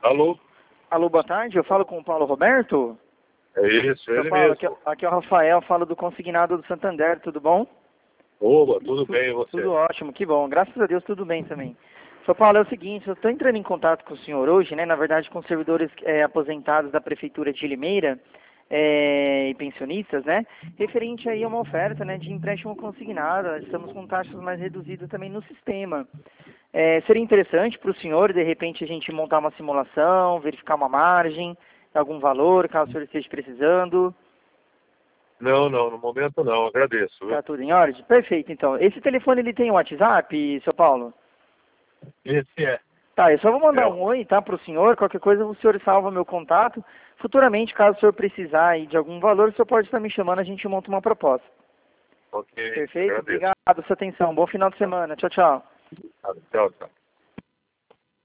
Alô? Alô, boa tarde, eu falo com o Paulo Roberto? É isso, Seu ele Paulo, mesmo. aqui é o Rafael, falo do Consignado do Santander, tudo bom? Oba, tudo bem e Tudo você? ótimo, que bom, graças a Deus tudo bem também. Seu Paulo, é o seguinte, eu estou entrando em contato com o senhor hoje, né, na verdade com servidores aposentados da Prefeitura de Limeira e pensionistas, né, referente aí a uma oferta, né, de empréstimo consignado, estamos com taxas mais reduzidas também no sistema. Seria interessante para o senhor, de repente, a gente montar uma simulação, verificar uma margem, algum valor, caso o senhor esteja precisando. Não, no momento não, agradeço, viu? Tá tudo em ordem? Perfeito, então. Esse telefone, ele tem um WhatsApp, seu Paulo? Esse é. Tá, eu só vou mandar É, um oi, tá, para o senhor. Qualquer coisa, o senhor salva meu contato. Futuramente, caso o senhor precisar aí de algum valor, o senhor pode estar me chamando, a gente monta uma proposta. ok, Perfeito? agradeço. Obrigado pela sua atenção. Bom final de semana. Tchau, tchau. Tchau, tchau.